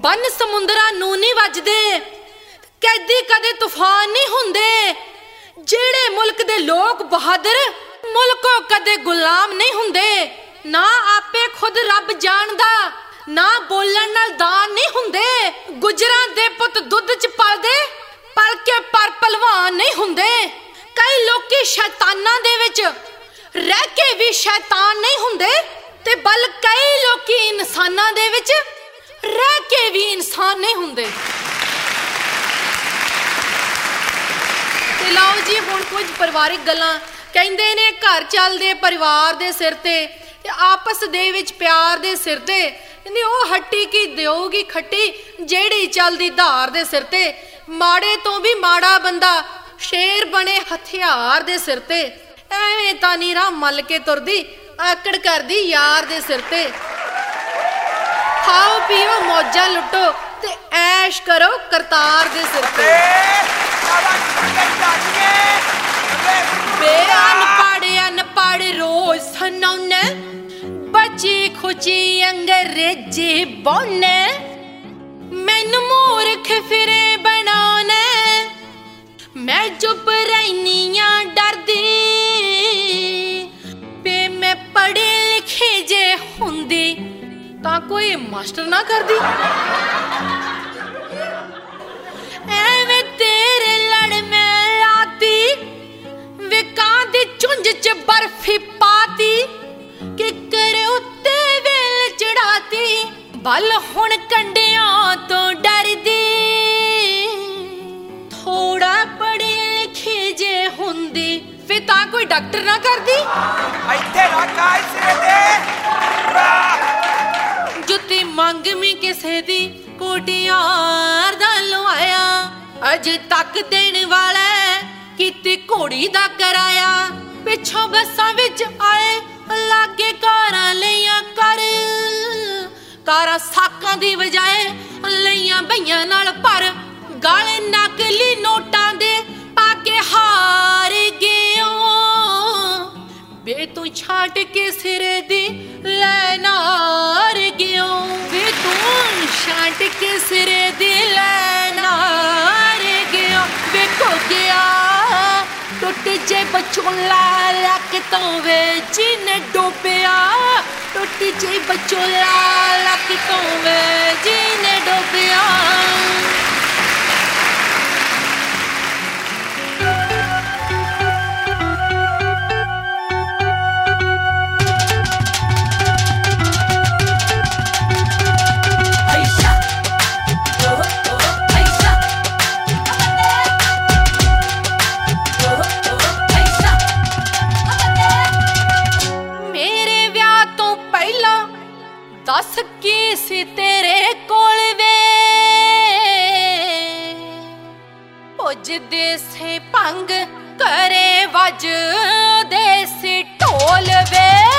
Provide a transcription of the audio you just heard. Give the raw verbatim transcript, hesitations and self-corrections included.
बन समुंदरां नूं नहीं वजदे, कैदी कदे तूफान नहीं हुंदे। जेड़े मुल्क दे लोग बहादुर मुल्कों कदे गुलाम नहीं हुंदे। ना आपे खुद रब जानदा, ना बोलन नाल दान नहीं हुंदे। गुजरां दे पुत दुध च पलदे, पल के पर पहलवान नहीं हुंदे। कई लोकी शैतानां दे विच रह के भी शैतान नहीं हुंदे, ते बल कई लोकी इंसानां दे विच रह के भी इंसान नहीं हुंदे। ते लाओ जी हुण कुछ परिवारिक गल्लां कहंदे ने, घर चलदे परिवार दे सिर ते, आपस दे विच प्यार दे सिर ते। कहंदे ओ हट्टी की देओगी खट्टी, जेड़ी चलदी धार दे सिर ते। माड़े तो भी माड़ा बंदा शेर बने हथियार दे सिर ते। एवें तां नी राह मल के तुरदी, आकड़ करदी यार दे सिर ते। खाओ पियो मौजा लुटो ते ऐश करो करतार दे सिर ते। बे अनपढ़ अनपढ़ रोज सुनाउने, बची खुची अंग्रेजी बोलने। मैनू मूर्ख फिरे बनाने, मैं चुप रहनिया डरदी। बे मैं पढ़ी लिखी जे हुंदी तां कोई मास्टर ना करदी। एवें तेरे लड़ में लाती, विकां दी चुंझ च बर्फी पाती। कि करे उत्ते वेल चढ़ाती, बल हुण कंडियां तो डरदी। थोड़ा पढ़ी लिखी जे हुंदी, फिर तां कोई डॉक्टर ना करदी। इत्थे रख आ सिरे ते जुत्ती मंग मी किसे दी कोटियार दा लवाया। अजे तक देने वाला किते घोड़ी दा कराया। पिछों बसां विच आए लागे कारां लईयां कर, कारां साकां दी बजाए लईयां बईयां नाल पर। गाले नकली नोटां दे पाके हार गए। बे तू छाट के सिरे दी लैनार गयो। बे तू छाट के सिरे दी लैनार गयो। बे को गया टुट जे बचोला लक तो वे जिने डोबिया। टुट जे बचोला लक तो वे जिने डोबिया। दस की सी तेरे कोल वे, पुजदे से भंग करे वज देसी ढोल वे।